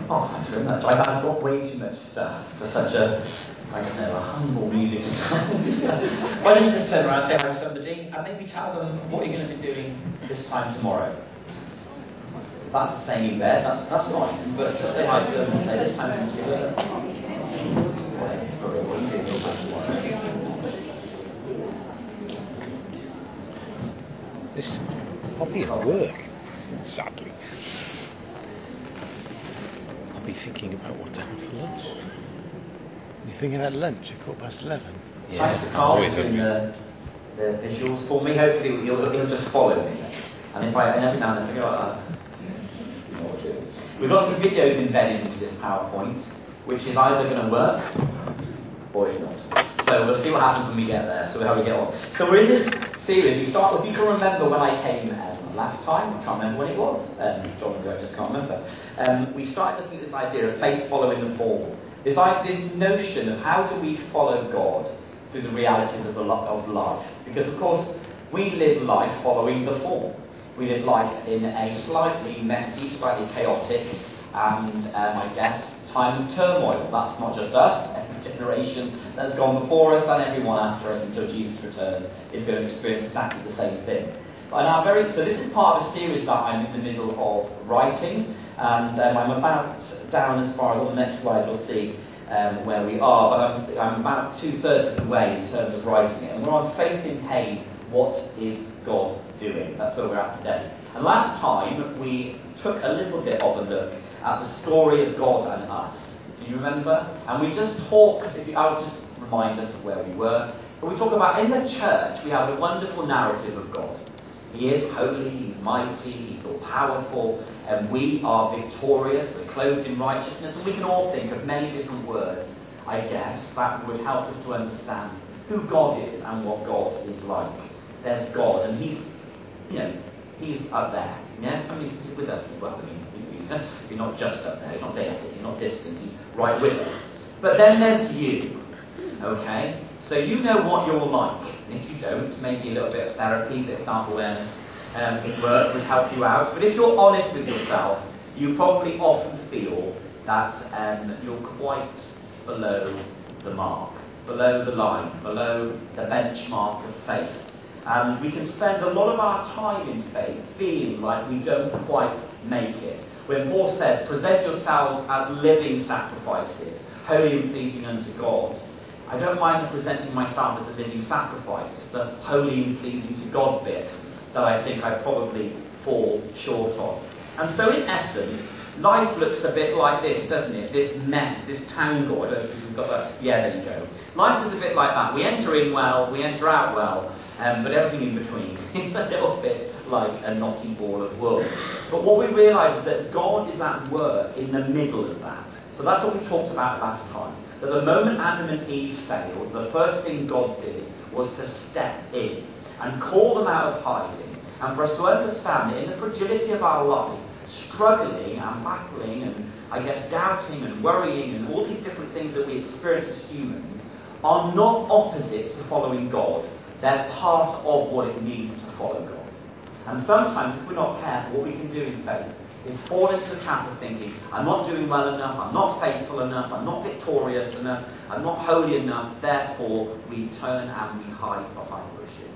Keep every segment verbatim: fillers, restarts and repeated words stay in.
Oh, thanks very much. I've, I've got way too much stuff for such a, I don't know, a humble music style. Why don't you just turn around and say hi to somebody and maybe tell them what you're going to be doing this time tomorrow. That's the same in bed, that's, that's fine. But just say hi to them and say this time tomorrow. This is probably at work, sadly. I'll be thinking about what to have for lunch. You're thinking about lunch at quarter past eleven? Yeah, thanks to Carl for doing the, the visuals for me. Hopefully he'll, he'll just follow me. And if I and every now and then I forget about that. We've got some videos embedded into this PowerPoint, which is either going to work or it's not. So we'll see what happens when we get there, so how we get on. So we're in this series. We start, if you can remember when I came um, last time, I can't remember when it was, um, John and I just can't remember. Um, we started looking at this idea of faith following the form. This, this notion of how do we follow God through the realities of, the, of life. Because of course, we live life following the form. We live life in a slightly messy, slightly chaotic, and um, I guess, time of turmoil. That's not just us, every generation that's gone before us and everyone after us until Jesus returns is going to experience exactly the same thing. And our very, so this is part of a series that I'm in the middle of writing, and um, I'm about down as far as on the next slide you'll see um, where we are, but I'm, I'm about two-thirds of the way in terms of writing it. And we're on Faith in Pain, What is God doing? That's where we're at today. And last time we took a little bit of a look at the story of God and us. Do you remember? And we just talked, if you, I'll just remind us of where we were. But we talk about in the church we have a wonderful narrative of God. He is holy, he's mighty, he's all powerful, and we are victorious, we're clothed in righteousness, and we can all think of many different words, I guess, that would help us to understand who God is and what God is like. There's God, and he's, you know, he's up there. Yeah, I mean, he's with us as well. I mean, he's not just up there. He's not there. He's not distant. He's right with us. But then there's you. Okay, so you know what you're like. And if you don't, maybe a little bit of therapy, a bit of self-awareness, um, it work would help you out. But if you're honest with yourself, you probably often feel that um, you're quite below the mark, below the line, below the benchmark of faith. And we can spend a lot of our time in faith feeling like we don't quite make it. When Paul says, present yourselves as living sacrifices, holy and pleasing unto God, I don't mind presenting myself as a living sacrifice, the holy and pleasing to God bit that I think I probably fall short of. And so in essence, life looks a bit like this, doesn't it? This mess, this tangle. I don't know if you've got that. Yeah, there you go. Life is a bit like that. We enter in well, we enter out well, um, but everything in between. It's a little bit like a knotty ball of wool. But what we realise is that God is at work in the middle of that. So that's what we talked about last time. That the moment Adam and Eve failed, the first thing God did was to step in and call them out of hiding. And for us to understand that in the fragility of our life, struggling and battling and, I guess, doubting and worrying and all these different things that we experience as humans are not opposites to following God. They're part of what it means to follow God. And sometimes, if we're not careful, what we can do in faith is fall into the trap of thinking, I'm not doing well enough, I'm not faithful enough, I'm not victorious enough, I'm not holy enough, therefore we turn and we hide behind bushes.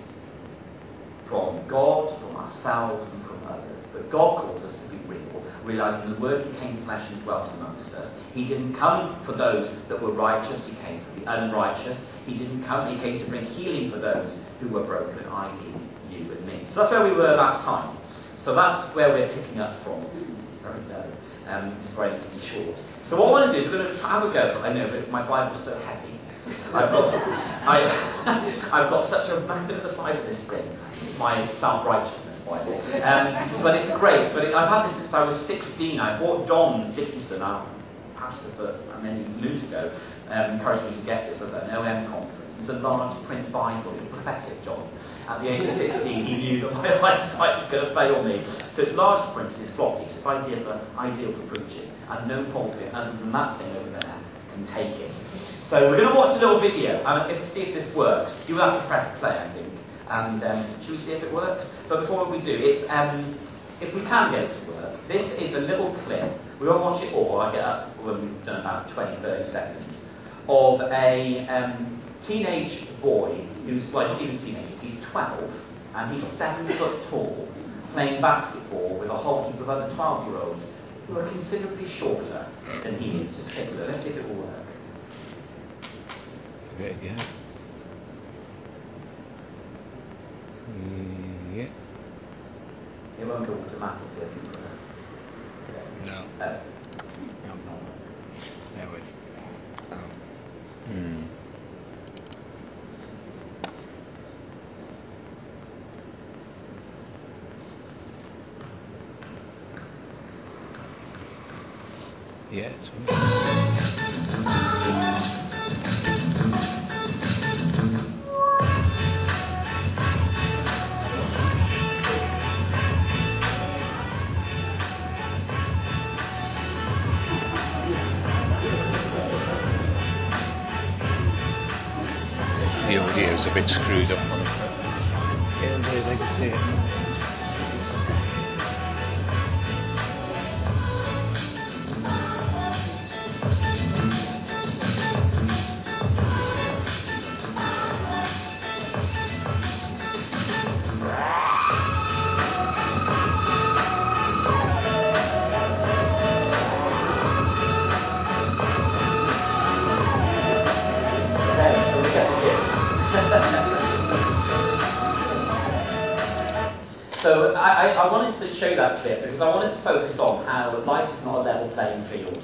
From God, from ourselves, and from others. But God calls us to be real, realising the Word became flesh and dwelt amongst us. He didn't come for those that were righteous, He came for the unrighteous. He didn't come, He came to bring healing for those who were broken, that is you and me. So that's where we were last time. So that's where we're picking up from. Very low. Um, it's very short. So what I want to do is we're going to have a go. I know, but my Bible's so heavy. I've got, I, I've got such a massive the size of this thing. It's my self-righteousness Bible. Um, but it's great. But it, I've had this since I was sixteen. I bought Don Dickinson, our pastor for many moons ago, um, encouraged me to get this at an O M conference. It's a large print Bible. It's prophetic, John. At the age of sixteen, he knew that my eyesight was going to fail me. So it's large print, it's floppy, it's ideal for, ideal for preaching. And no pulpit other than that thing over there can take it. So we're going to watch a little video and if, see if this works. You will have to press play, I think. And um, should we see if it works? But before we do, it's um, if we can get it to work, this is a little clip. We won't watch it all. I'll get up when we've done about twenty, thirty seconds of a um, teenage boy who's, well, not even teenage, he's twelve, and he's seven foot tall, playing basketball with a whole heap of other twelve-year-olds who are considerably shorter than he is. Just take a look. Let's see if it will work. Give it again. Mm, yeah. It won't go automatically. No. Uh, No. There we go. Hmm. Yeah, it's the audio is a bit screwed up on it. Yeah, they, they can see it. Okay, so we get the gist. So I, I, I wanted to show you that clip because I wanted to focus on how life is not a level playing field.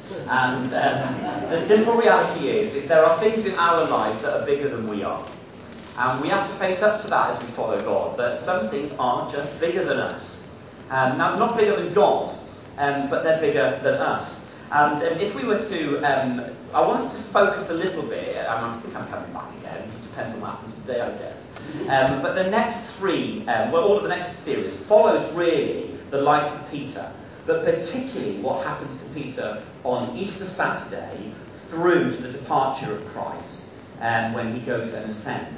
And um, the simple reality is, is there are things in our lives that are bigger than we are. And we have to face up to that as we follow God. But some things are just bigger than us. Um, now, not bigger than God, um, but they're bigger than us. And um, if we were to, um, I wanted to focus a little bit, and I think I'm coming back again, it depends on what happens today, I guess. Um, but the next three, um, well, all of the next series follows really the life of Peter, but particularly what happens to Peter on Easter Saturday through to the departure of Christ, um, when he goes and ascends.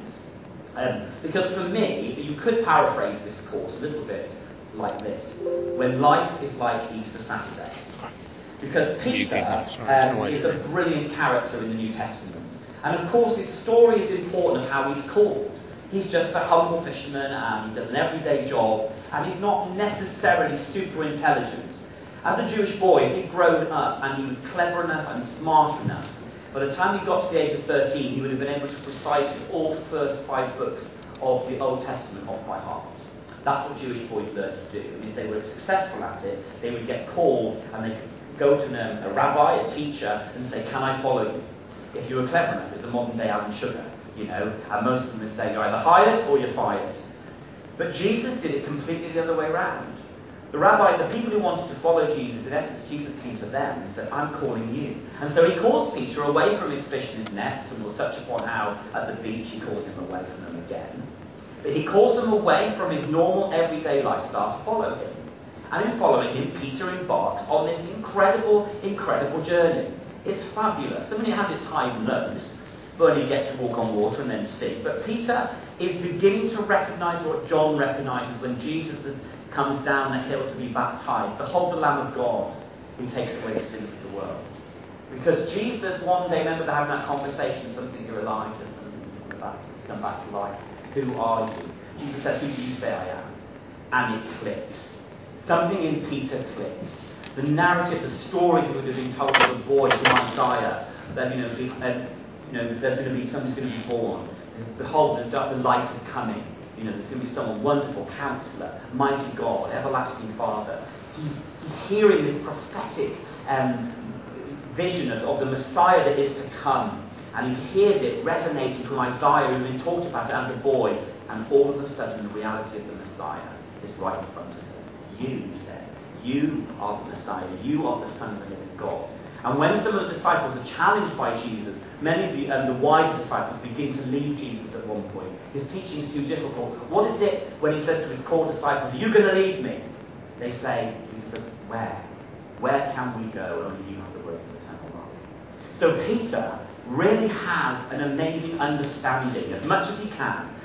Um, because for me, you could paraphrase this course a little bit like this: when life is like Easter Saturday. Because Peter um, is a brilliant character in the New Testament. And of course his story is important of how he's called. He's just a humble fisherman and he does an everyday job, and he's not necessarily super intelligent. As a Jewish boy, he'd grown up and he was clever enough and smart enough. By the time he got to the age of thirteen, he would have been able to recite all the first five books of the Old Testament off by heart. That's what Jewish boys learned to do. And if they were successful at it, they would get called and they could go to a, a rabbi, a teacher, and say, "Can I follow you?" If you were clever enough, it's a modern day Alan Sugar, you know, and most of them would say, "You're either hired or you're fired." But Jesus did it completely the other way around. The rabbi, the people who wanted to follow Jesus, in essence, Jesus came to them and said, "I'm calling you." And so he calls Peter away from his fish and his nets, and we'll touch upon how at the beach he calls him away from them again. But he calls him away from his normal everyday lifestyle to follow him. And in following him, Peter embarks on this incredible, incredible journey. It's fabulous. I mean, it has its highs and lows. But he gets to walk on water and then sink. But Peter is beginning to recognise what John recognises when Jesus comes down the hill to be baptised. Behold the Lamb of God who takes away the sins of the world. Because Jesus one day, remember having that conversation, something you're alive, and come back, come back to life. Who are you? Jesus says, "Who do you say I am?" And it clicks. Something in Peter clicks. The narrative, the stories that would have been told of a boy from Isaiah, that you know, be, uh, you know, there's going to be somebody's going to be born. Behold, the, the light is coming. You know, there's going to be someone wonderful, Counselor, Mighty God, Everlasting Father. He's, he's hearing this prophetic um, vision of, of the Messiah that is to come, and he's heard it resonating from Isaiah, who had been talked about as a boy, and all of a sudden the reality of the Messiah is right in front of him. You, he said, you are the Messiah, you are the Son of the living God. And when some of the disciples are challenged by Jesus, many of the, um, the wider disciples begin to leave Jesus at one point. His teaching is too difficult. What is it when he says to his core disciples, "Are you going to leave me?" They say, Jesus, where? Where can we go? Only you have the words of eternal life. So Peter really has an amazing understanding, as much as he can,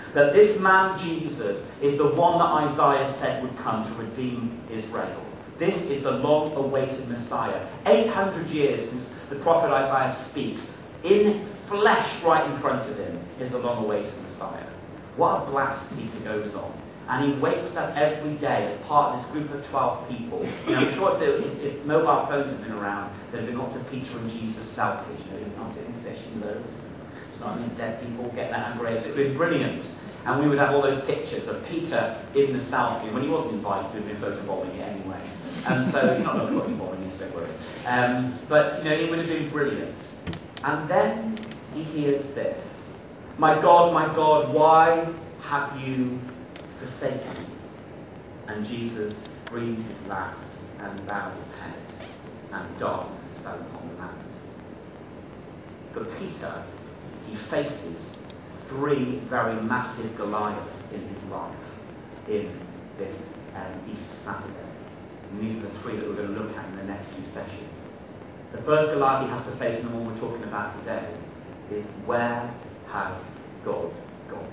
that this man Jesus is the one that Isaiah said would come to redeem Israel. This is the long-awaited Messiah. eight hundred years since the prophet Isaiah speaks, in flesh right in front of him is the long-awaited Messiah. What a blast Peter goes on. And he wakes up every day as part of this group of twelve people. You know, I'm sure if, if, if mobile phones had been around, there'd have been lots of Peter and Jesus selfies. You know, he's not sitting fishing loads. It's not these dead people getting that angry. It would have been brilliant. And we would have all those pictures of Peter in the selfie. When he wasn't invited, we'd have been photobombing it anyway. And so, he's not not photobombing it, don't worry. Um, but, you know, it would have been brilliant. And then he hears this. My God, my God, why have you forsaken me? And Jesus breathed his last and bowed his head, and darkness fell upon the land. For Peter, he faces three very massive Goliaths in his life in this um, Easter Saturday. And these are the three that we're going to look at in the next few sessions. The first Goliath he has to face, and the one we're talking about today, is where has God gone?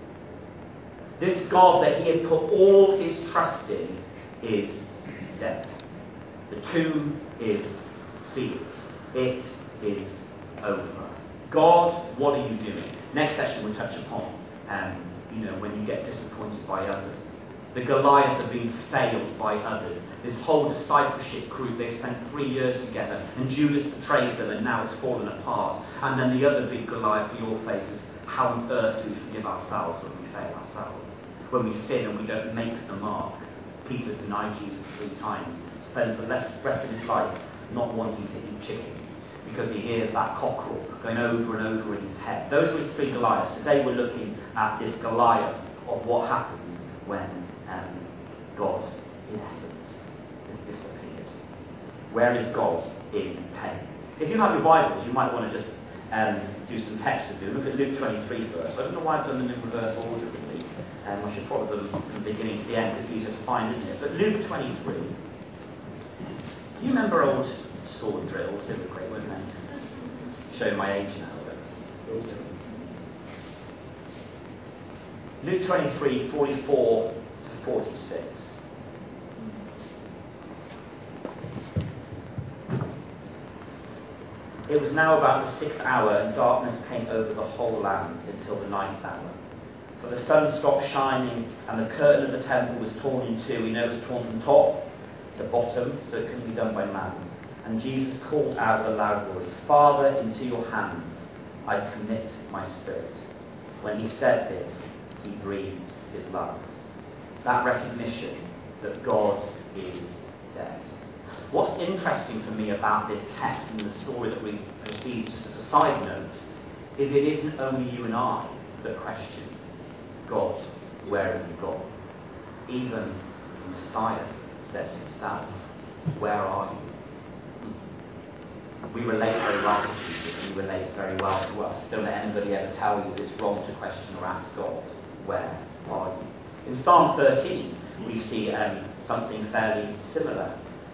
This God that he had put all his trust in is dead. The tomb is sealed. It is over. God, what are you doing? Next session we'll touch upon, um, you know, when you get disappointed by others. The Goliath of being failed by others. This whole discipleship group, they spent three years together, and Judas betrays them, and now it's fallen apart. And then the other big Goliath we all face is, how on earth do we forgive ourselves when we fail ourselves? When we sin and we don't make the mark. Peter denied Jesus three times, spends the rest of his life not wanting to eat chicken, because he hears that cockerel going over and over in his head. Those were his three Goliaths. Today we're looking at this Goliath of what happens when um, God, in essence, has disappeared. Where is God in pain? If you have your Bibles, you might want to just um, do some text to do. Look at Luke twenty-three first. I don't know why I've done them in reverse order, really. Um, I should follow them from the beginning to the end. It's easier to find, isn't it? But Luke twenty-three. You remember old sword drills? They were great, weren't they? Showing my age now. But Luke twenty-three, forty-four to forty-six. It was now about the sixth hour, and darkness came over the whole land until the ninth hour. For the sun stopped shining, and the curtain of the temple was torn in two. We know it was torn from top to bottom, so it couldn't be done by man. And Jesus called out with a loud voice, Father, into your hands I commit my spirit. When he said this, he breathed his last. That recognition that God is dead. What's interesting for me about this text and the story that we proceed, just as a side note, is it isn't only you and I that question, God, where have you gone? Even the Messiah says himself, where are you? We relate very well to Jesus, and he relates very well to us. Don't let anybody ever tell you that it's wrong to question or ask God, where are you? In Psalm thirteen, we see um, something fairly similar.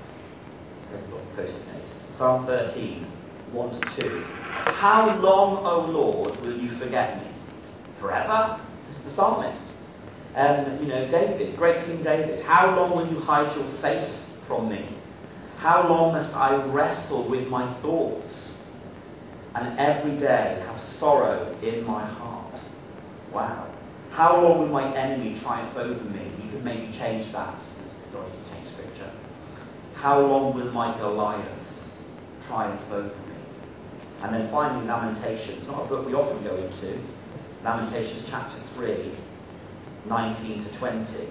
Psalm thirteen, one to two. How long, O Lord, will you forget me? Forever? This is the psalmist. Um, you know, David, great King David. How long will you hide your face from me? How long must I wrestle with my thoughts? And every day have sorrow in my heart. Wow. How long will my enemy triumph over me? You could maybe change that. Change scripture. How long will my Goliaths triumph over me? And then finally, Lamentations, not a book we often go into. Lamentations chapter three, nineteen to twenty.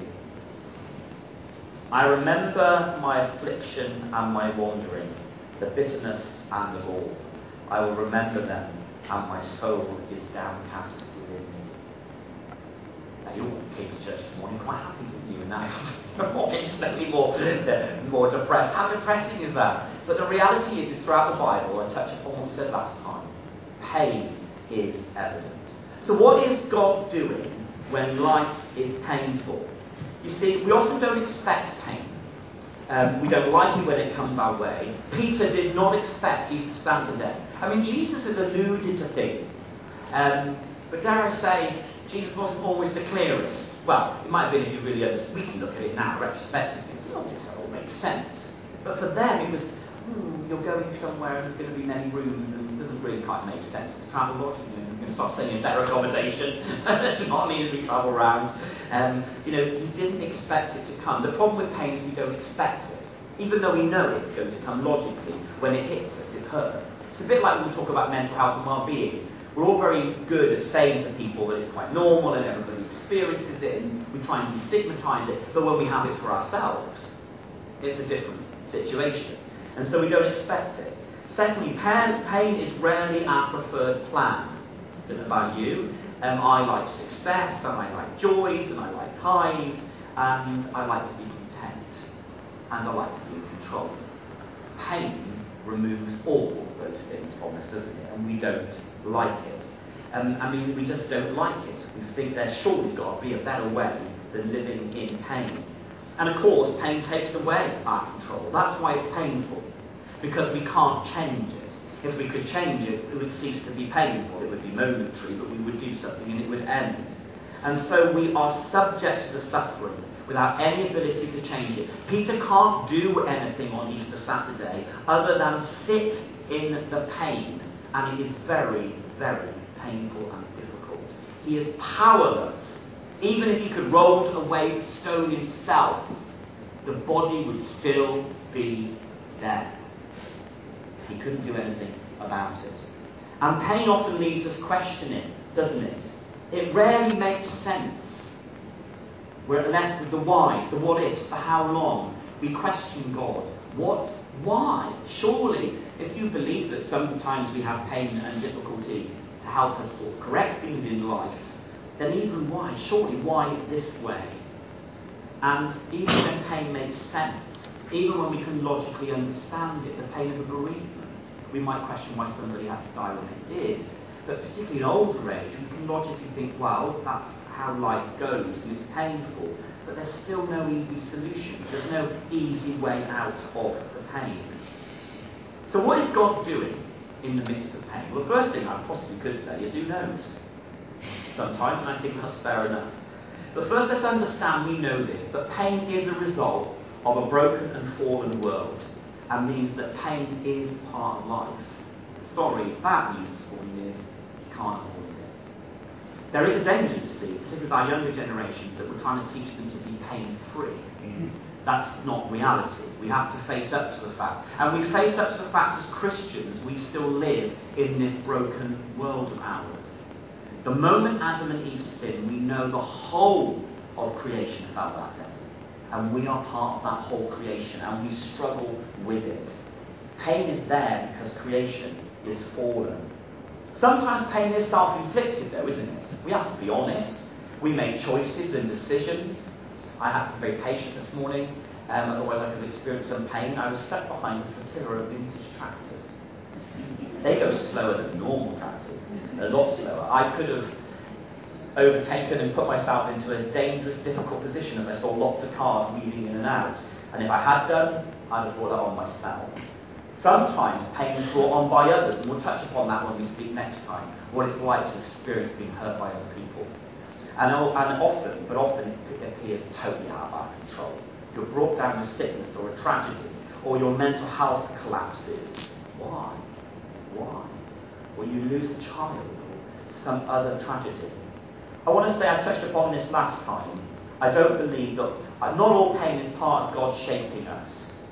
I remember my affliction and my wandering, the bitterness and the gall. I will remember them, and my soul is downcast within me. Now, you all came to church this morning quite happy with you, and now you're getting slightly more, more depressed. How depressing is that? But the reality is, is throughout the Bible, I touch upon what we said last time, pain is evident. So what is God doing when life is painful? You see, we often don't expect pain. Um, we don't like it when it comes our way. Peter did not expect Easter Saturday. I mean, Jesus has alluded to things. Um, but dare I say, Jesus wasn't always the clearest. Well, it might have been if you really understood. We can look at it now retrospectively. Oh, this all makes sense. But for them, it was, hmm, you're going somewhere and there's going to be many rooms and it doesn't really quite make sense to travel lodging. You know, you're going to start saying better accommodation. That's not mean as we travel around. Um, you know, you didn't expect it to come. The problem with pain is we don't expect it. Even though we know it's going to come logically, when it hits us, it hurts. It's a bit like when we talk about mental health and well-being. We're all very good at saying to people that it's quite normal and everybody experiences it and we try and destigmatise it, but when we have it for ourselves, it's a different situation. And so we don't expect it. Secondly, pain, pain is rarely our preferred plan. I don't know about you. Um, I like success, and I like joys, and I like highs, and I like to be content, and I like to be in control. Pain removes all those things from us, doesn't it? And we don't like it. Um, I mean, we just don't like it. We think there's surely got to be a better way than living in pain. And of course, pain takes away our control. That's why it's painful, because we can't change it. If we could change it, it would cease to be painful. It would be momentary, but we would do something and it would end. And so we are subject to the suffering without any ability to change it. Peter can't do anything on Easter Saturday other than sit in the pain. And it is very, very painful and difficult. He is powerless. Even if he could roll away the stone himself, the body would still be there. He couldn't do anything about it. And pain often leaves us questioning, doesn't it? It rarely makes sense. We're left with the whys, the what ifs, the how long. We question God. What? Why? Surely, if you believe that sometimes we have pain and difficulty to help us or correct things in life, then even why? Surely, why this way? And even when pain makes sense, even when we can logically understand it, the pain of a bereavement, we might question why somebody had to die when they did. But particularly in older age, we can logically think, well, that's how life goes, and it's painful. But there's still no easy solution. There's no easy way out of the pain. So what is God doing in the midst of pain? Well, the first thing I possibly could say is, who knows? Sometimes, and I think that's fair enough. But first let's understand, we know this, that pain is a result of a broken and fallen world, and means that pain is part of life. Sorry, bad news for you is you can't avoid it. There is a danger, you see, particularly by younger generations, that we're trying to teach them to be pain-free. Mm. That's not reality. We have to face up to the fact. And we face up to the fact as Christians, we still live in this broken world of ours. The moment Adam and Eve sinned, we know the whole of creation fell that day. And we are part of that whole creation, and we struggle with it. Pain is there because creation is fallen. Sometimes pain is self-inflicted though, isn't it? We have to be honest. We make choices and decisions. I had to be very patient this morning, um, otherwise I could experience some pain. I was stuck behind a flotilla of vintage tractors. They go slower than normal tractors, a lot slower. I could have overtaken and put myself into a dangerous, difficult position as I saw lots of cars weaving in and out. And if I had done, I'd have brought that on myself. Sometimes pain is brought on by others, and we'll touch upon that when we speak next time, what it's like to experience being hurt by other people. And, and often, but often it appears totally out of our control. You're brought down with sickness or a tragedy, or your mental health collapses. Why? Why? Or you lose a child, or some other tragedy. I want to say, I touched upon this last time, I don't believe that, not all pain is part of God shaping us.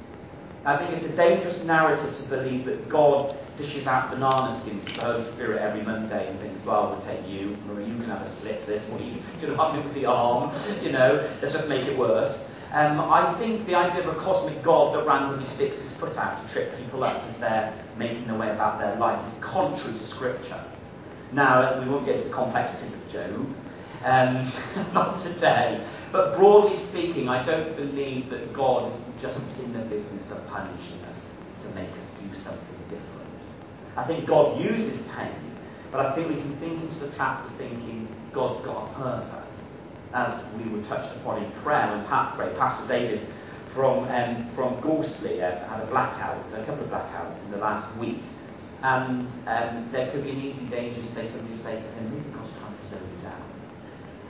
I think it's a dangerous narrative to believe that God dishes out banana skins to the Holy Spirit every Monday and thinks, well, we'll take you, Marie, you can have a slip this, or you can have me with the arm, you know, let's just make it worse. Um, I think the idea of a cosmic God that randomly sticks his foot out to trip people up as they're making their way about their life is contrary to Scripture. Now, we won't get into the complexities of Job, um, not today, but broadly speaking, I don't believe that God is just in the business of punishing us to make us do something different. I think God uses pain, but I think we can think into the trap of thinking God's got a purpose. As we were touched upon in prayer when Pat prayed, Pastor David from um, from Gorsley uh, had a blackout, a couple of blackouts in the last week, and um, there could be an easy danger to say somebody say to him, maybe God's trying to slow you down.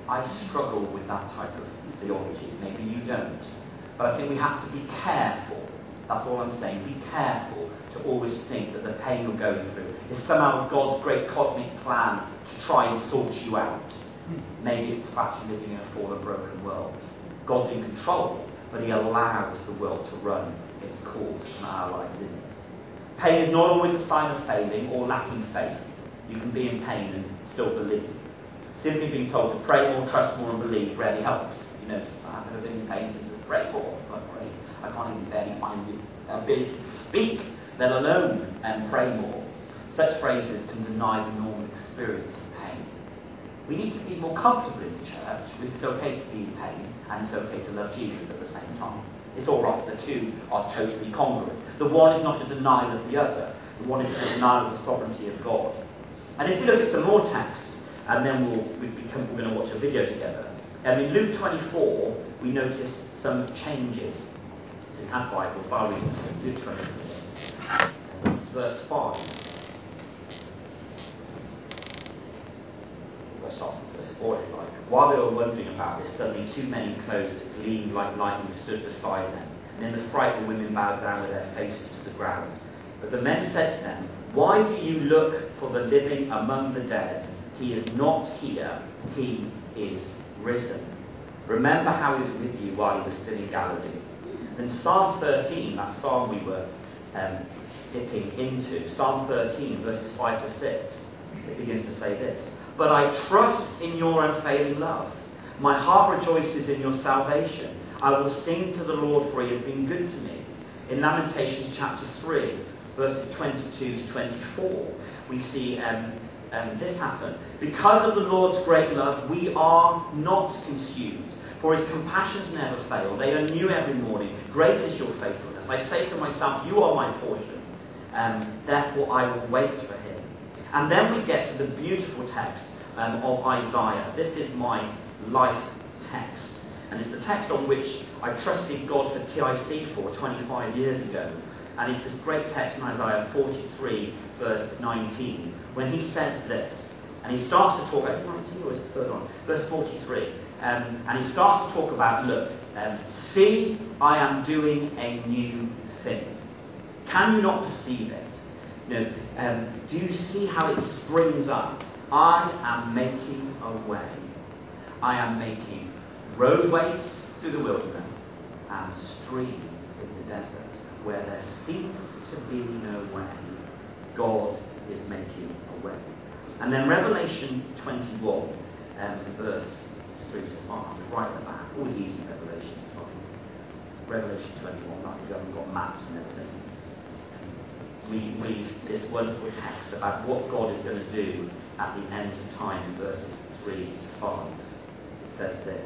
I struggle with that type of theology. Maybe you don't. But I think we have to be careful. That's all I'm saying. Be careful to always think that the pain you're going through is somehow God's great cosmic plan to try and sort you out. Maybe it's the fact you're living in a fallen, broken world. God's in control, but he allows the world to run its course and our lives in it. Pain is not always a sign of failing or lacking faith. You can be in pain and still believe. Simply being told to pray more, trust more, and believe rarely helps. You know, I've never been in pain since I pray more. I pray. I can't even barely find the ability to speak, let alone and pray more. Such phrases can deny the normal experience of pain. We need to be more comfortable in the church. It's okay to be in pain, and it's okay to love Jesus at the same time. It's all right. The two are totally congruent. The one is not a denial of the other. The one is a denial of the sovereignty of God. And if we look at some more texts, and then we'll, we become, we're going to watch a video together. Um, in Luke twenty-four, we notice some changes. It's in our Bible, I'll read it. Luke twenty-four, verse five. Verse off, verse four, if like. While they were wondering about this, suddenly two men in clothes that gleamed like lightning stood beside them. And in the fright, the women bowed down with their faces to the ground. But the men said to them, "Why do you look for the living among the dead? He is not here, he is risen. Remember how he was with you while he was still in Galilee." Then Psalm thirteen, that psalm we were um, dipping into, Psalm thirteen, verses five to six, it begins to say this: "But I trust in your unfailing love. My heart rejoices in your salvation. I will sing to the Lord, for he has been good to me." In Lamentations chapter three, verses twenty-two to twenty-four, we see um, um, this happen. "Because of the Lord's great love, we are not consumed, for his compassions never fail. They are new every morning. Great is your faithfulness. I say to myself, you are my portion. Um, therefore I will wait for him." And then we get to the beautiful text um, of Isaiah. This is my life text. And it's the text on which I trusted God for T I C for twenty-five years ago. And it's this great text in Isaiah forty-three, verse nineteen, when he says this. And he starts to talk, I think nineteen or is it third one? Verse forty-three. Um, and he starts to talk about, look, um, see, I am doing a new thing. Can you not perceive it? You know, um, do you see how it springs up? I am making a way. I am making roadways through the wilderness and streams in the desert. Where there seems to be no way, God is making a way. And then Revelation twenty-one, um, verse three to five, right at the back. Always easy, Revelation to find. Revelation twenty-one, that's if you haven't got maps and everything. We read this wonderful text about what God is going to do at the end of time in verses three to five. It says this: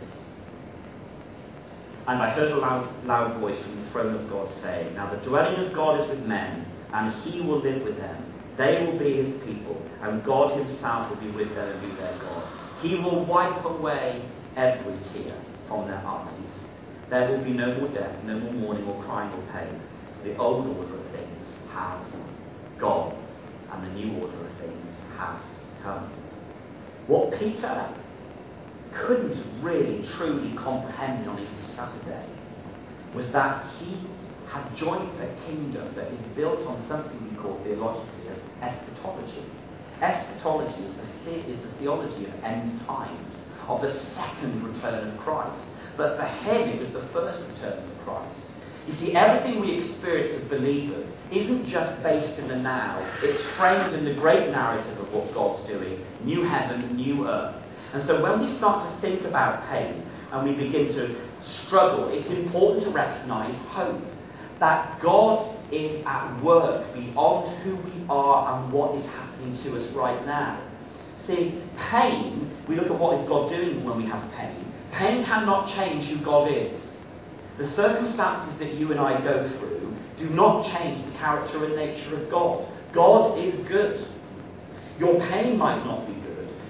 "And I heard a loud, loud voice from the throne of God saying, Now the dwelling of God is with men, and he will live with them. They will be his people, and God himself will be with them and be their God. He will wipe away every tear from their eyes. There will be no more death, no more mourning or crying or pain. The old order of things has gone, and the new order of things has come." What Peter couldn't really truly comprehend on Easter Saturday was that he had joined a kingdom that is built on something we call theologically as eschatology. Eschatology is the, the- is the theology of end times, of the second return of Christ. But for him, it was the first return of Christ. You see, everything we experience as believers isn't just based in the now. It's framed in the great narrative of what God's doing: new heaven, new earth. And so when we start to think about pain and we begin to struggle, it's important to recognise hope. That God is at work beyond who we are and what is happening to us right now. See, pain, we look at what is God doing when we have pain. Pain cannot change who God is. The circumstances that you and I go through do not change the character and nature of God. God is good. Your pain might not be good.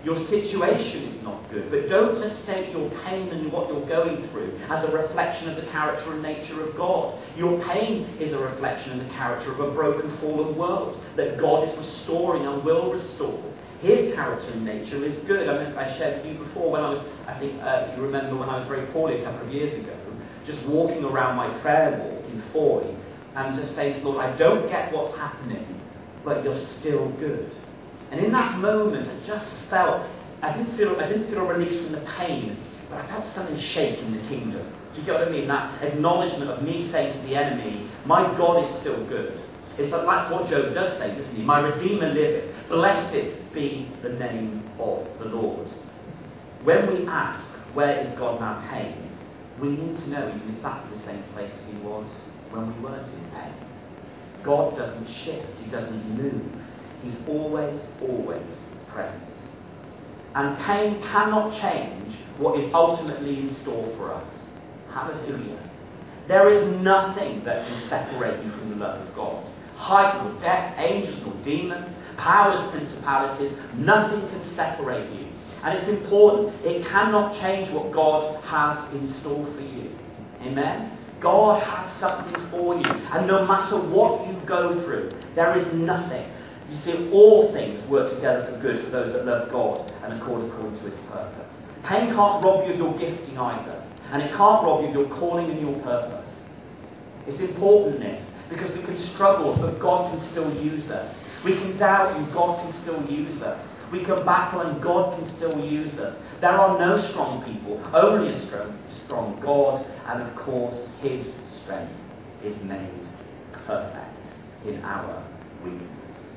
Your situation is not good, but don't mistake your pain and what you're going through as a reflection of the character and nature of God. Your pain is a reflection of the character of a broken, fallen world that God is restoring and will restore. His character and nature is good. I mean, I shared with you before when I was, I think, uh, if you remember when I was very poorly a couple of years ago, just walking around my prayer walk in Foy and just saying, Lord, I don't get what's happening, but you're still good. And in that moment, I just felt, I didn't feel, I didn't feel a release from the pain, but I felt something shake in the kingdom. Do you get what I mean? That acknowledgement of me saying to the enemy, my God is still good. It's like that's what Job does say, doesn't he? My Redeemer liveth. Blessed be the name of the Lord. When we ask, where is God now pain? We need to know he's in exactly the same place he was when we weren't in pain. God doesn't shift. He doesn't move. He's always, always present. And pain cannot change what is ultimately in store for us. Hallelujah. There is nothing that can separate you from the love of God. Height nor depth, angels nor demons, powers, principalities, nothing can separate you. And it's important, it cannot change what God has in store for you. Amen? God has something for you. And no matter what you go through, there is nothing. You see, all things work together for good for those that love God and accord according to his purpose. Pain can't rob you of your gifting either. And it can't rob you of your calling and your purpose. It's important this, because we can struggle, but God can still use us. We can doubt and God can still use us. We can battle and God can still use us. There are no strong people, only a strong, strong God, and of course his strength is made perfect in our weakness.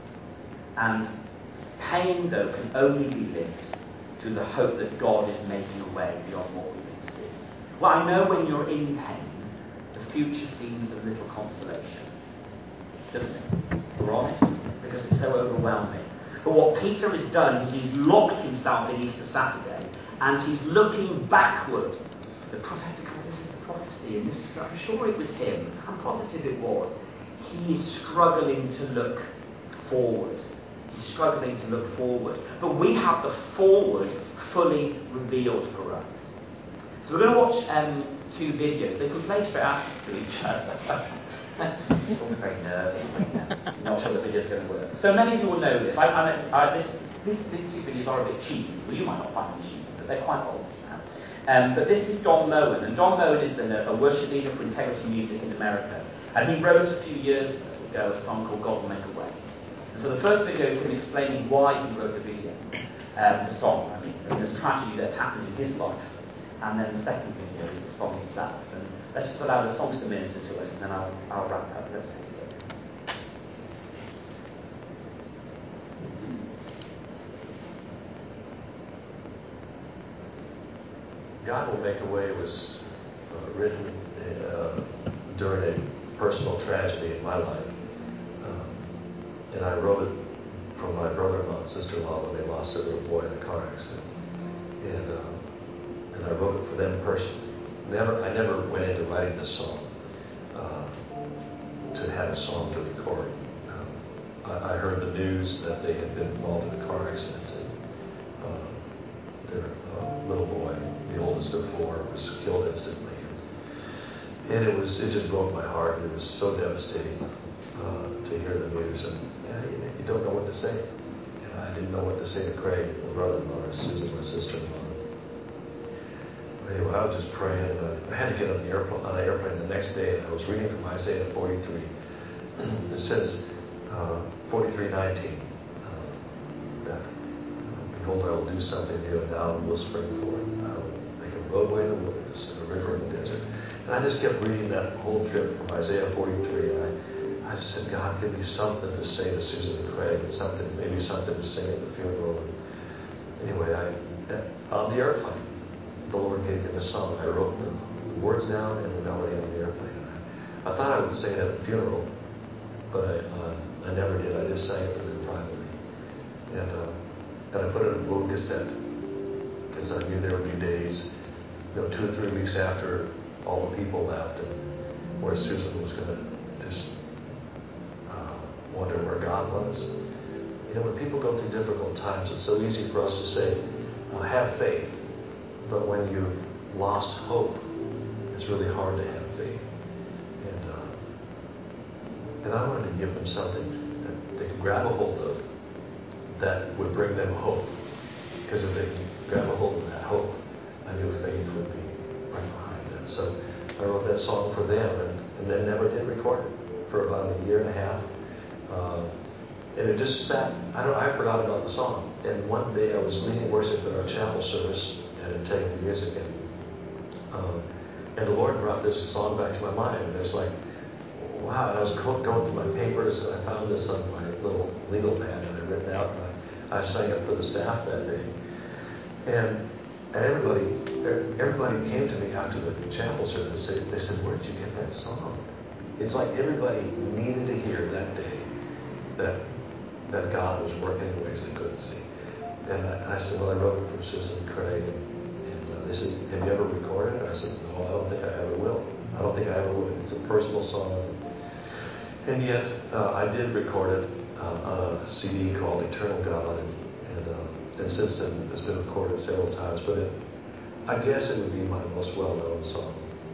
And pain, though, can only be lived to the hope that God is making a way beyond what we can see. Well, I know when you're in pain, the future seems of little consolation. Doesn't it? We're honest, because it's so overwhelming. But what Peter has done is he's locked himself in Easter Saturday, and he's looking backward. The prophetic, this is the prophecy, and this is, I'm sure it was him. I'm positive it was. He is struggling to look forward. He's struggling to look forward. But we have the forward fully revealed for us. So we're going to watch um, two videos. They can play straight after each other. It's all very nervy. I'm not sure the video's going to work. So many of you will know this. I, I, I, this these, these two videos are a bit cheesy. Well, you might not find them cheesy, but they're quite old now. Um, but this is Don Moen. And Don Moen is a, a worship leader for Integrity Music in America. And he wrote a few years ago a song called God Will Make a Way. And so the first video is him explaining why he wrote the video, um, the song, I mean, and the tragedy that happened in his life. And then the second video is the song itself. And let's just allow the songs to minister to us, and then I'll, I'll wrap up. Let's see. God Will Make a Way was uh, written uh, during a personal tragedy in my life. Um, and I wrote it from my brother-in-law and sister-in-law when they lost their little boy in a car accident. And, uh, and I wrote it for them personally. Never, I never went into writing this song uh, to have a song to record. Um, I, I heard the news that they had been involved in a car accident. And, uh, their uh, little boy, the oldest of four, was killed instantly. And it was it just broke my heart. It was so devastating uh, to hear the news. And yeah, you, you don't know what to say. And I didn't know what to say to Craig, my brother-in-law, or Susan, my sister-in-law. Anyway, I was just praying, and I, I had to get on the airplane, on an airplane the next day, and I was reading from Isaiah forty-three. It says, uh, forty-three nineteen, uh, that, uh, behold, I will do something new, and now it will spring forth. I will make a roadway in the wilderness and a river in the desert. And I just kept reading that whole trip from Isaiah forty-three, and I, I just said, God, give me something to say to Susan and Craig, and something, maybe something to say at the funeral. And anyway, I, on the airplane, the Lord gave me the song. I wrote the words down and the melody on the airplane. I, I thought I would sing it at the funeral, but I, uh, I never did. I just sang it for them privately. And, uh, and I put it in a little cassette, because I knew there would be days, you know, two or three weeks after all the people left, and where Susan was going to just uh, wonder where God was. You know, when people go through difficult times, it's so easy for us to say, well, have faith. But when you've lost hope, it's really hard to have faith. And, uh, and I wanted to give them something that they could grab a hold of that would bring them hope. Because if they can grab a hold of that hope, I knew faith would be right behind it. So I wrote that song for them, and, and then never did record it for about a year and a half. Uh, and it just sat, I don't I forgot about the song. And one day I was leading worship at our chapel service and had taken the music, and, um, and the Lord brought this song back to my mind. And it was like, wow. And I was going through my papers, and I found this on my little legal pad that I'd written out, and I, I sang it for the staff that day. And and everybody everybody came to me after the chapel service. They, they said, where'd you get that song? It's like everybody needed to hear that day that that God was working in ways they couldn't see. And I, and I said, well, I wrote it for Susan and Craig. And, and uh, they said, have you ever recorded it? I said, no, I don't think I ever will. I don't think I ever will. It's a personal song. And yet, uh, I did record it uh, on a C D called Eternal God. And, and, uh, and since then, it's been recorded several times. But it, I guess it would be my most well-known song.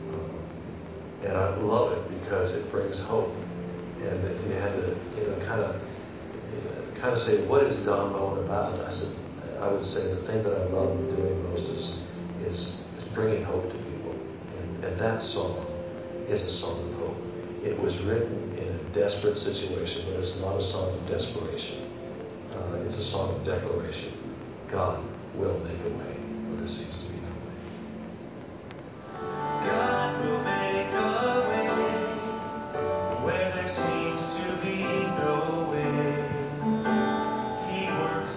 Uh, and I love it because it brings hope. And if you had to, you know, kind of, you know, kind of say, what is Don Moen about? I said, I would say the thing that I love doing most is is, is bringing hope to people. And, and that song is a song of hope. It was written in a desperate situation, but it's not a song of desperation. Uh, it's a song of declaration. God will make a way where there seems to be no way. God will make a way where there seems to be no way. He works.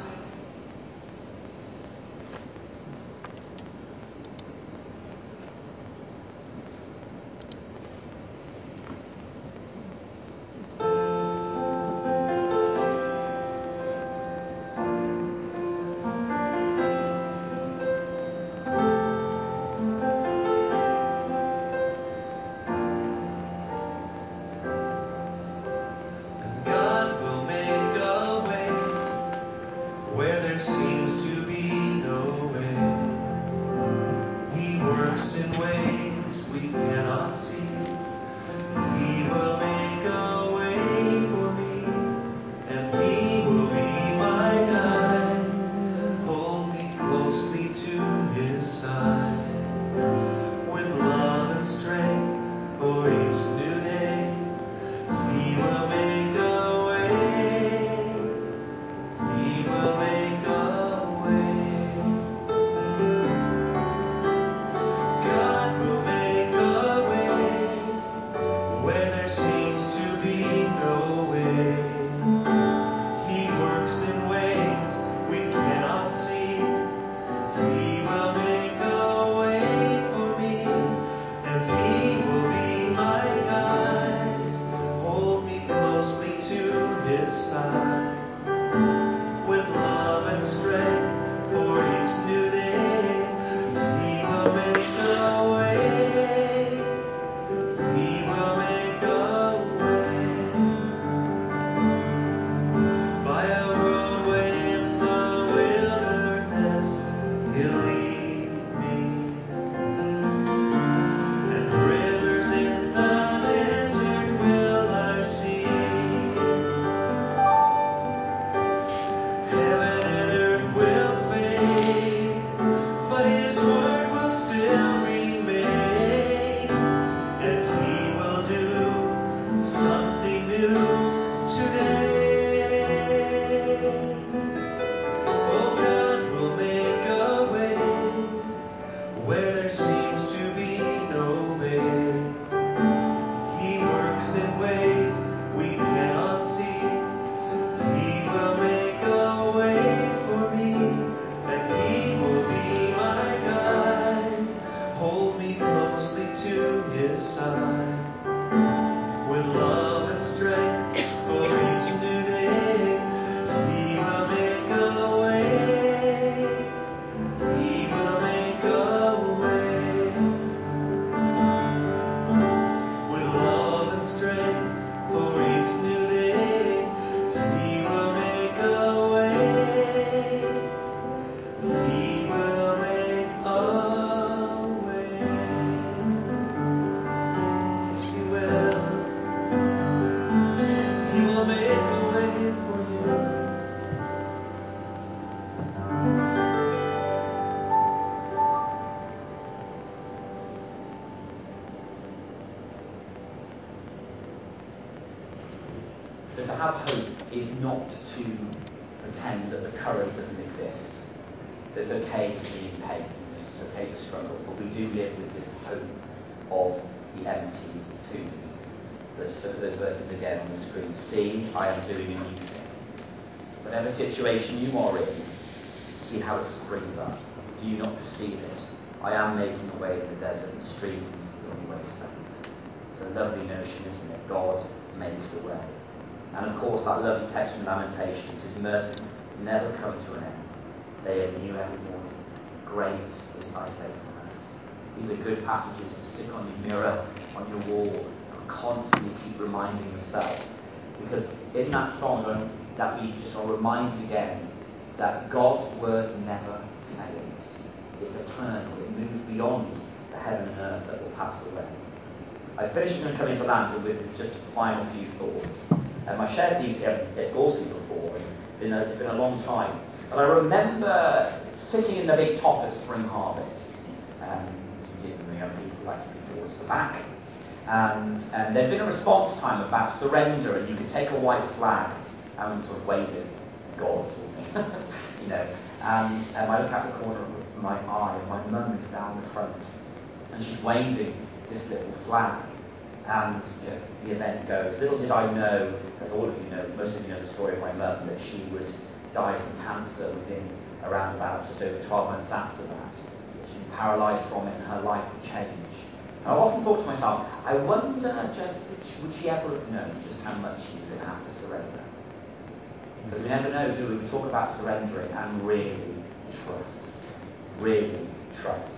is not to pretend that the current doesn't exist. That it's okay to be in pain, it's okay to struggle, but we do live with this hope of the empty tomb. Let's look at those verses again on the screen. See, I am doing a new thing. Whatever situation you are in, see how it springs up. Do you not perceive it? I am making a way in the desert and streams in the wasteland. It's a lovely notion, isn't it? God makes a way. And of course, that lovely text from Lamentations, His mercy never come to an end. They are new every morning. Great is thy faithfulness. These are good passages to stick on your mirror, on your wall, and constantly keep reminding yourself. Because in that song that we just are reminded again that God's word never fails. It's eternal. It moves beyond the heaven and earth that will pass away. I finished and come into land with just a final few thoughts. Um, I shared these at Gorsey before, and it's been, a, it's been a long time. But I remember sitting in the big top at Spring Harvest. Um, some young people like to be towards the back. And, and there'd been a response time about surrender, and you could take a white flag and sort of wave it at God, sort of thing. you know. And, and I look out the corner of my eye, and my mum is down the front, and she's waving this little flag. And you know, the event goes. Little did I know, as all of you know, most of you know the story of my mum, that she would die from cancer within around about just over twelve months after that. She was paralysed from it, and her life would change. And I've often thought to myself, I wonder just, would she ever have known just how much she's going to have to surrender? Because we never know, do we? We talk about surrendering and really trust. Really trust.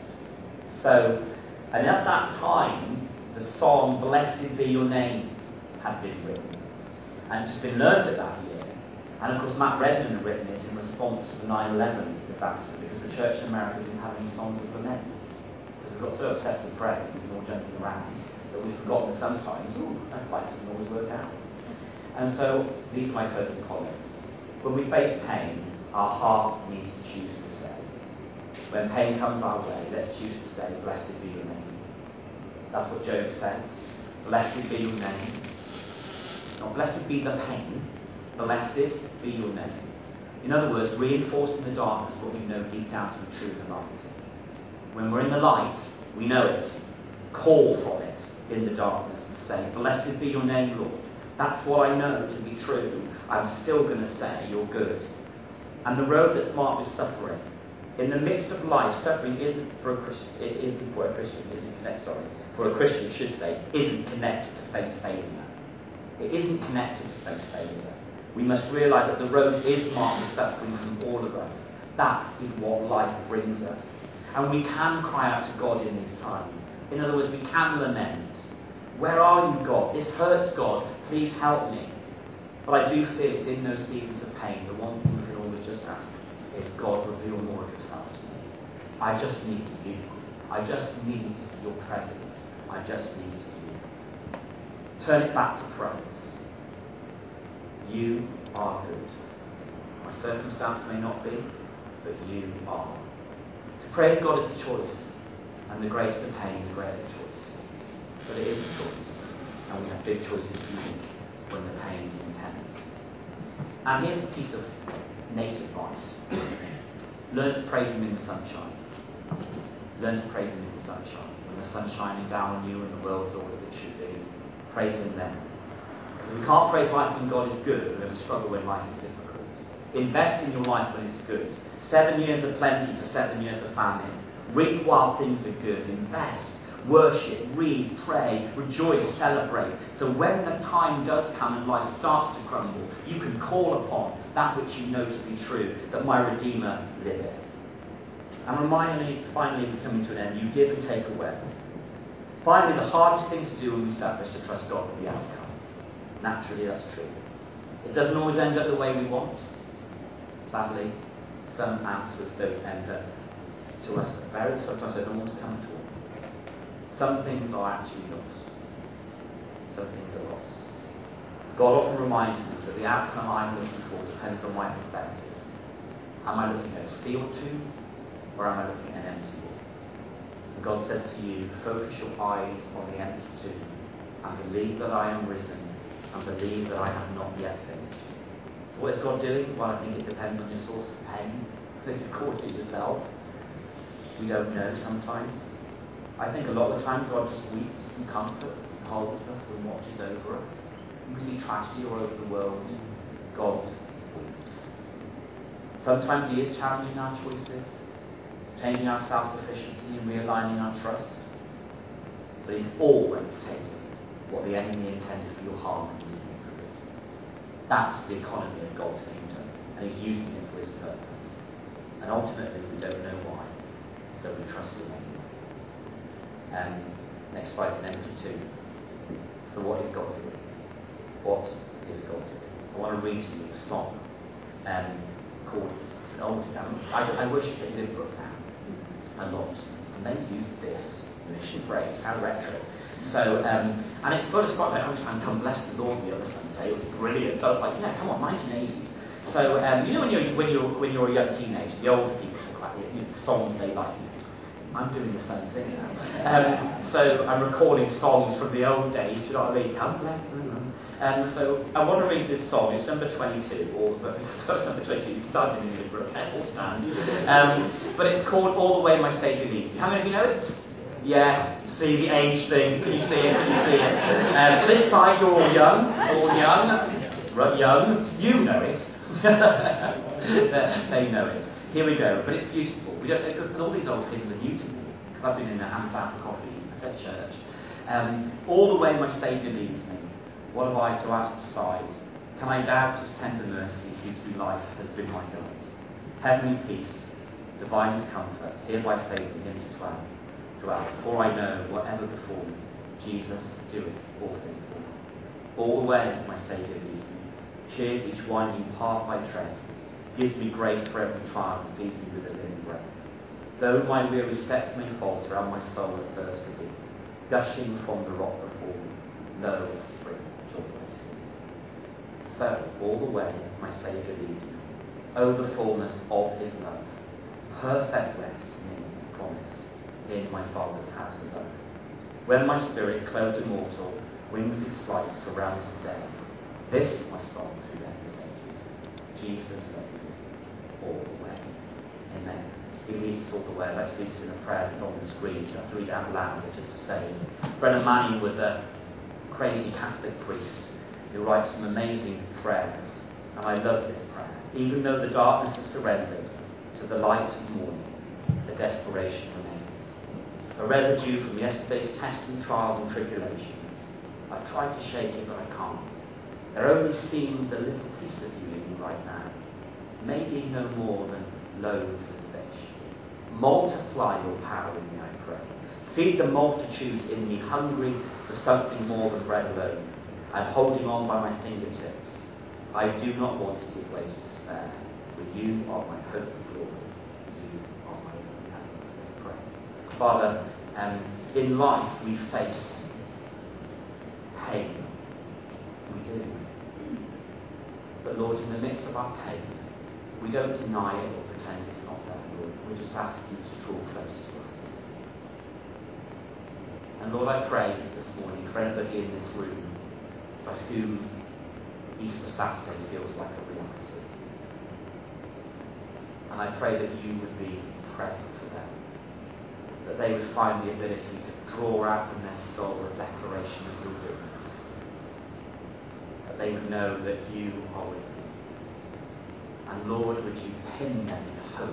So, and at that time, the song, Blessed Be Your Name, had been written. And it's been learnt at that year. And of course, Matt Redman had written it in response to the nine eleven disaster, because the church in America didn't have any songs of lament. Because we got so obsessed with praying and all jumping around that we've forgotten that sometimes, ooh, that life doesn't always work out. And so, these are my closing comments. When we face pain, our heart needs to choose to say. When pain comes our way, let's choose to say, Blessed be your name. That's what Job said. Blessed be your name. Not blessed be the pain. Blessed be your name. In other words, reinforcing the darkness what we know deep down to be true in the light. When we're in the light, we know it. Call from it in the darkness and say, Blessed be your name, Lord. That's what I know to be true. I'm still going to say you're good. And the road that's marked with suffering. In the midst of life, suffering isn't for a Christian. It isn't for a Christian. Isn't connected. Sorry, for a Christian, should say, isn't connected to faith failure. It isn't connected to faith failure. We must realise that the road is marked with suffering from all of us. That is what life brings us, and we can cry out to God in these times. In other words, we can lament. Where are you, God? This hurts, God. Please help me. But I do feel it's in those seasons of pain, the one thing we can always just ask is, God, reveal more of yourself to me. I just need you. I just need your presence. I just need you. Turn it back to praise. You are good. My circumstance may not be, but you are. To praise God is a choice, and the greater the pain, the greater the choice. But it is a choice, and we have big choices to make when the pain is intense. And here's a piece of native advice. Learn to praise Him in the sunshine. Learn to praise Him in the sunshine. When the sun's shining down on you and the world's all as it should be, praise Him then. Because we can't praise life when God is good, we're going to struggle when life is difficult. Invest in your life when it's good. Seven years of plenty for seven years of famine. Reap while things are good. Invest. Worship, read, pray, rejoice, celebrate. So when the time does come and life starts to crumble, you can call upon that which you know to be true, that my Redeemer liveth. And remind me, finally, we're coming to an end, you give and take away. Finally, the hardest thing to do when we suffer is to trust God for the outcome. Naturally, that's true. It doesn't always end up the way we want. Sadly, some answers don't end up to us very, sometimes they don't want to come to us. Some things are actually lost. Some things are lost. God often reminds me that the outcome I'm looking for depends on my perspective. Am I looking at a sealed tomb, or am I looking at an empty one? And God says to you, focus your eyes on the empty tomb, and believe that I am risen, and believe that I have not yet finished. What is God doing? Well, I think it depends on your source of pain. If you cause it yourself, we don't know sometimes. I think a lot of the time God just weeps and comforts and holds us and watches over us. We see tragedy all over the world. God weeps. Sometimes He is challenging our choices, changing our self-sufficiency and realigning our trust. But He's always taking what the enemy intended for your harm and using it for good. That's the economy of God's kingdom, and He's using it for His purpose. And ultimately, we don't know why, so we trust Him anyway. Um, next slide, seventy-two. So what is God doing? What is God doing? I want to read to you a song um, called, it's an old hymn. I, I wish they did book now a lot. And they use this mission phrase, how retro. So, um, and it's got a song about every time come bless the Lord the other Sunday. It was brilliant. So I was like, yeah, come on, nineteen eighties. So, um, you know when you're, when, you're, when you're a young teenager, the older people talk about you know, songs they like. I'm doing the same thing now. Um, so I'm recording songs from the old days, you know what I mean? Come bless the Lord. Um, so I want to read this song. It's number twenty-two, or it's number twenty-two. You can start in the book, or stand. Um, but it's called All the Way My Saviour Leads Me. How many of you know it? Yeah. See the age thing. Can you see it? Can you see it? Um, this side, you're all young. All young. Right, young. You know it. They know it. Here we go. But it's beautiful. We don't, because all these old things are new to me. Because I've been in a hands out for coffee at church. Um, all the way my Saviour leads me. What have I to ask beside? Can I doubt His tender mercy, whose through life has been my guide? Heavenly peace, divine comfort, here by faith begin to dwell. Dwell, for I know whatever before me, Jesus doeth all things well. All the way my Saviour leads me, cheers each winding path I tread, gives me grace for every trial, and feeds me with a living breath. Though my weary steps may falter, and my soul at thirst to be, gushing from the rock before me, lo, spring, joy I see. So, all the way my Saviour leads me, O the fullness of His love, perfect rest in His promise, in my Father's house above. When my spirit, clothed immortal, wings its flight, surrounds His day, this my song through endless ages, Jesus loves me all the way. Amen. He leads us all the way. Let's read this in a prayer that's on the screen. You have to read it out loud, just to say. Brennan Manning was a crazy Catholic priest who writes some amazing prayers, and I love this prayer. Even though the darkness has surrendered to the light of morning, the desperation remains. A residue from yesterday's tests and trials and tribulations. I've tried to shake it, but I can't. There only seems a little piece of you in me right now. Maybe no more than loaves of fish. Multiply your power in me, I pray. Feed the multitudes in me, hungry for something more than bread alone. I'm holding on by my fingertips. I do not want to give way to despair. For you are my hope and glory. You are my only hope. Let's pray. Father, um, in life we face pain. We do. But Lord, in the midst of our pain, we don't deny it or pretend it's not there, Lord. We just ask you to draw close to us. And Lord, I pray this morning for everybody in this room for whom Easter Saturday feels like a reality. And I pray that you would be present for them. That they would find the ability to draw out from their soul a declaration of your goodness. That they would know that you are with them. And Lord, would you pin them in hope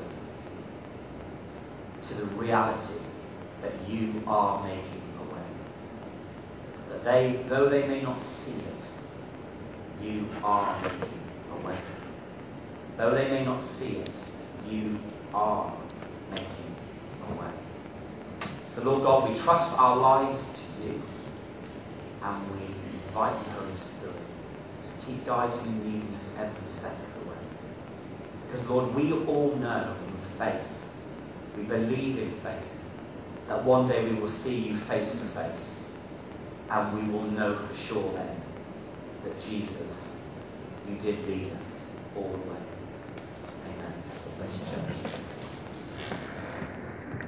to the reality that you are making a way. That they, though they may not see it, you are making a way. Though they may not see it, you are making a way. So Lord God, we trust our lives to you, and we invite the Holy Spirit to keep guiding and leading us every step of the way. Because Lord, we all know in faith, we believe in faith, that one day we will see you face to face, and we will know for sure then that Jesus, you did lead us all the way. Amen. Bless you, church.